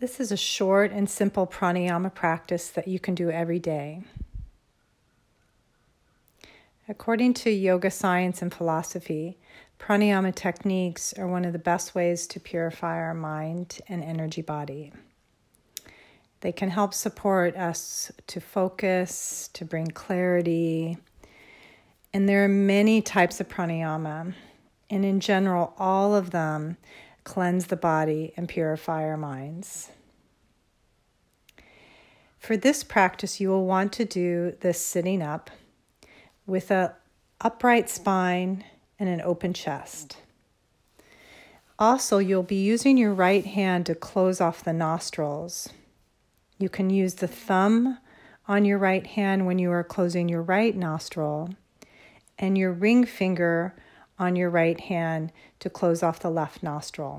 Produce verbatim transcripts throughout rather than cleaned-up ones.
This is a short and simple pranayama practice that you can do every day. According to yoga science and philosophy, pranayama techniques are one of the best ways to purify our mind and energy body. They can help support us to focus, to bring clarity. And there are many types of pranayama. And in general, all of them cleanse the body and purify our minds. For this practice, you will want to do this sitting up with an upright spine and an open chest. Also, you'll be using your right hand to close off the nostrils. You can use the thumb on your right hand when you are closing your right nostril, and your ring finger on your right hand to close off the left nostril.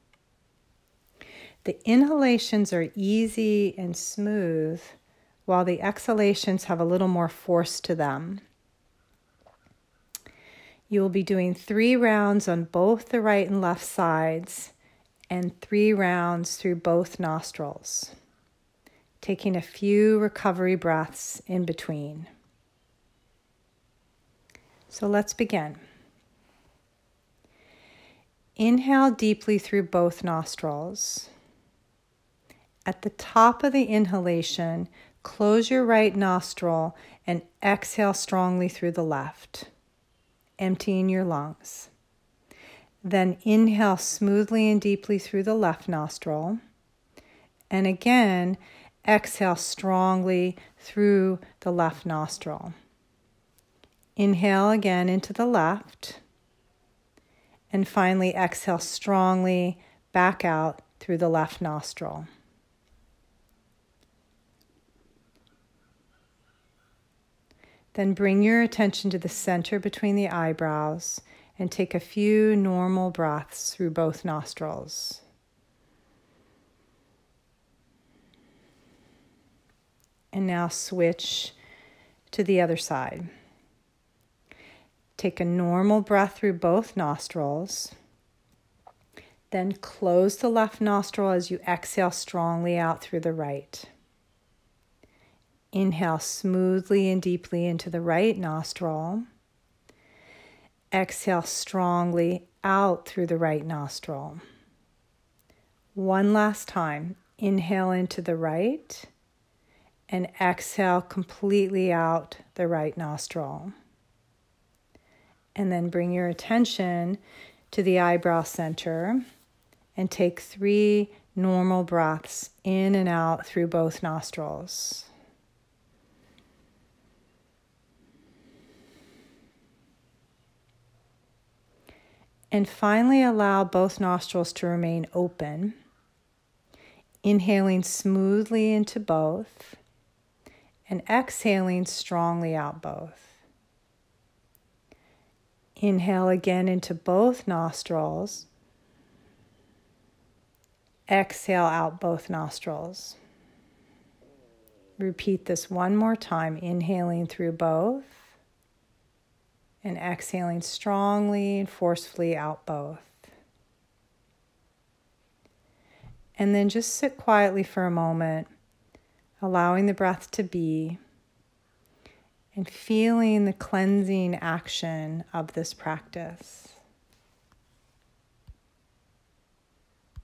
The inhalations are easy and smooth, while the exhalations have a little more force to them. You will be doing three rounds on both the right and left sides, and three rounds through both nostrils, taking a few recovery breaths in between. So let's begin. Inhale deeply through both nostrils. At the top of the inhalation, close your right nostril and exhale strongly through the left, emptying your lungs. Then inhale smoothly and deeply through the left nostril. And again, exhale strongly through the left nostril. Inhale again into the left. And finally exhale strongly back out through the left nostril. Then bring your attention to the center between the eyebrows and take a few normal breaths through both nostrils. And now switch to the other side. Take a normal breath through both nostrils. Then close the left nostril as you exhale strongly out through the right. Inhale smoothly and deeply into the right nostril. Exhale strongly out through the right nostril. One last time. Inhale into the right and exhale completely out the right nostril. And then bring your attention to the eyebrow center and take three normal breaths in and out through both nostrils. And finally, allow both nostrils to remain open, inhaling smoothly into both and exhaling strongly out both. Inhale again into both nostrils. Exhale out both nostrils. Repeat this one more time, inhaling through both and exhaling strongly and forcefully out both. And then just sit quietly for a moment, allowing the breath to be and feeling the cleansing action of this practice.